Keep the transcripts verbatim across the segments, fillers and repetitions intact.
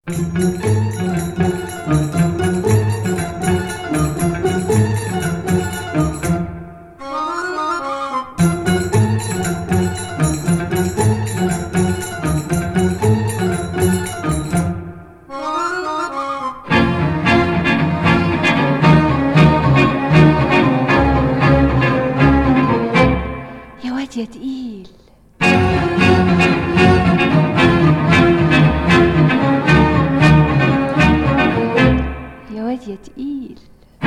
يا واد يا تقيل، يا واد يا تقيل.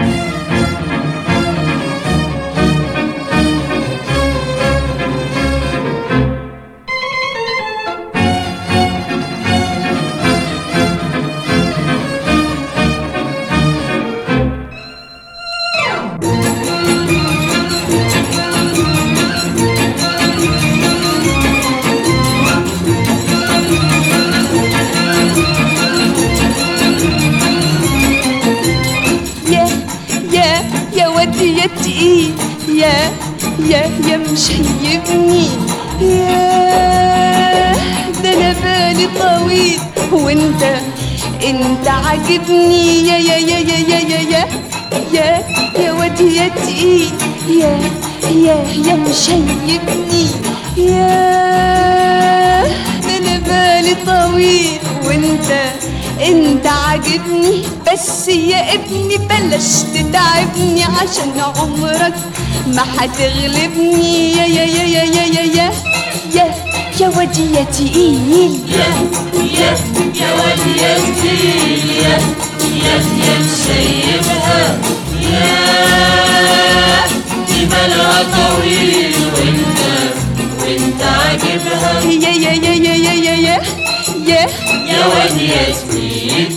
يا تقيل، يا يا يا مشيبني، يا ده انا بالي طويل وانت انت عاجبني، يا يا يا يا يا يا يا يا يا واد يا تقيل، يا يا يا مشيبني، يا ده انا بالي طويل وانت انت عاجبني، بس يا ابني بلاش تتعبني عشان عمرك ما هتغلبني، يا يا يا يا يا يا يا يا يا وادي يا تقيل، يا يا يا وادي يا تقيل، يا يا يا مشيبها، يا دي بالها طويل وانت وانت عاجبها، يا يا يا يا يا يا يا يا يا وادي يا تقيل.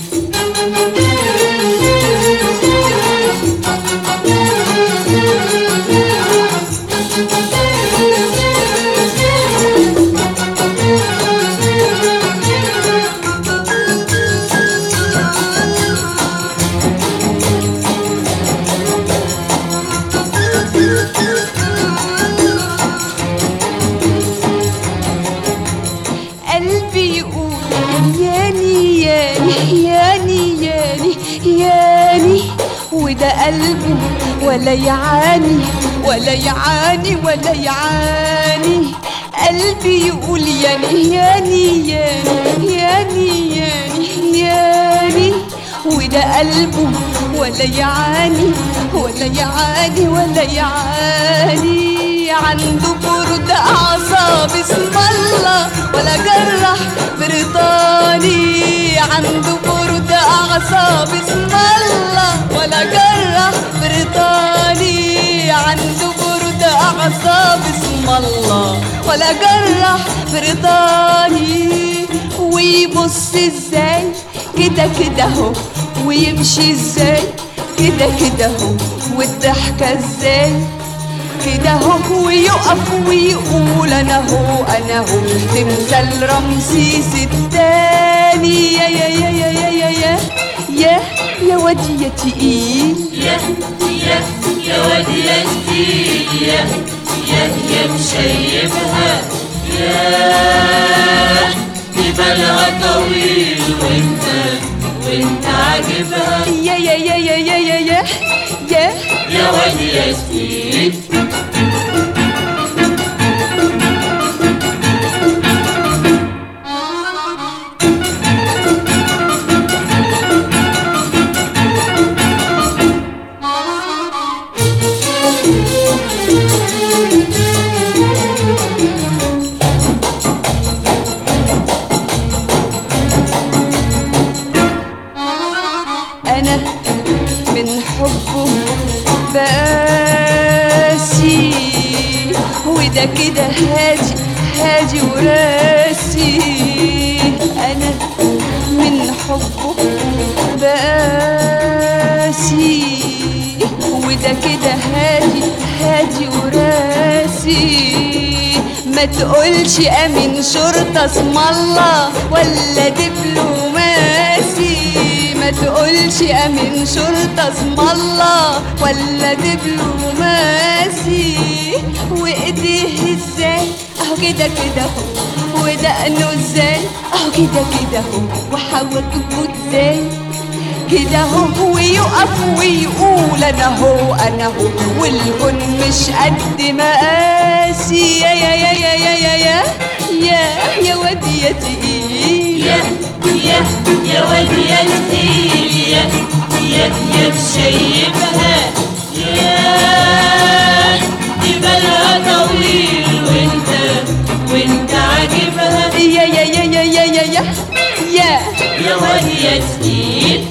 قلبي يقول ياني ياني ياني ياني ياني، وده قلبه ولا يعاني ولا يعاني ولا يعاني، قلبي يقول ياني ياني ياني ياني ياني ياني، وده قلبه ولا يعاني ولا يعاني ولا يعاني، عنده برد أعصاب اسم الله ولا جرح بريطاني، عنده برد أعصاب اسم الله ولا جرح بريطاني، عنده برد أعصاب اسم الله ولا جرح بريطاني، ويبص ازاي كده كده هو، ويمشي ازاي كده كده هو، والضحكة ازاي كده هو، ويقف ويقول انا هو انا هو تمثال رمسيس التاني، يا يا يا يا يا يا يا يا يا وادي يا تقيل، يا يا يا وادي يا تقيل، يا يا يا مشيبها، يا دي بالها طويل وانت وانت عاجبها، يا يا يا يا يا يا يا يا يا وادي يا تقيل. أنا من حبه بقاسي، وده كده هادي هادي وراسي، أنا من حبه بقاسي، وده كده هادي هادي وراسي، ما تقولش أمين شرطة اسم الله ولا دبلوماسي، ما تقولش أمين شرطة اسم الله ولا دبلوماسي، وإيديه ازاي اهو كده كده اهو ودقنه ازاي اهو كده كده اهو وحواجبه ازاي كده اهو ويقف ويقول انا هو انا هو والكون مش قد مقاسي يا يا يا يا يا يا يا يا يا واد يا تقيل يا يا يا واد يا تقيل يا يا يا مشيبها يا دي بالها طويل وانت وانت عاجبها يا يا يا يا يا يا يا يا يا واد يا تقيل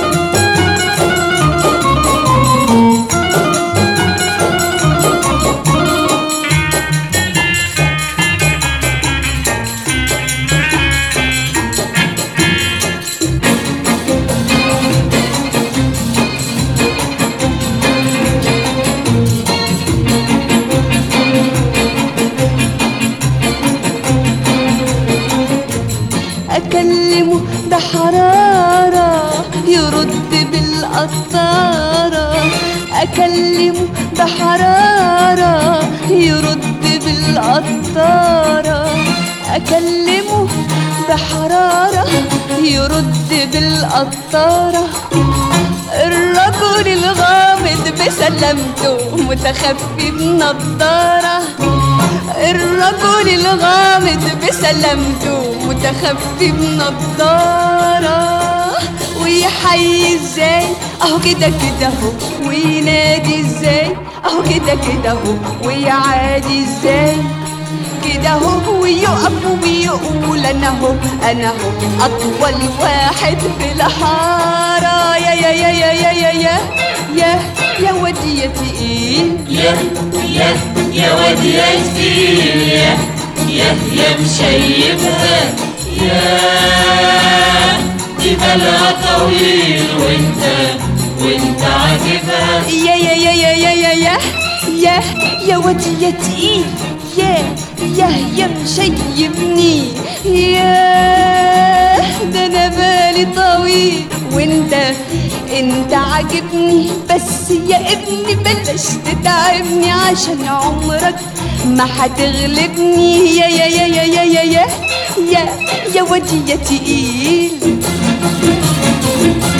أكلمه ده حرارة يرد بالقطارة أكلمه ده حرارة يرد بالقطارة أكلمه ده حرارة يرد بالقطارة الرجل الغامض بسلامته متخفي بنضارة الرجل الغامض بسلامته متخفي بنضارة ويحيي ازاي اهو كده كده اهو وينادي ازاي اهو كده كده اهو ويعادي ازاي كده اهو ويقف ويقول انا هو انا هو اطول واحد في الحارة يا يا يا يا يا يا يا يا يا ودي يا تقيل يا يا يا واد يا تقيل يا يا يا مشيبها يا دي بالها طويل وانت وانت عاجبها يا يا يا يا يا يا يا يا يا ودي يا تقيل يا يا يا مشيبني يا ده انا بالي طويل وانت انت عاجبني بس يا ابني بلاش تتعبني عشان عمرك ما هتغلبني يا يا يا يا يا يا يا يا يا ودي يا تقيل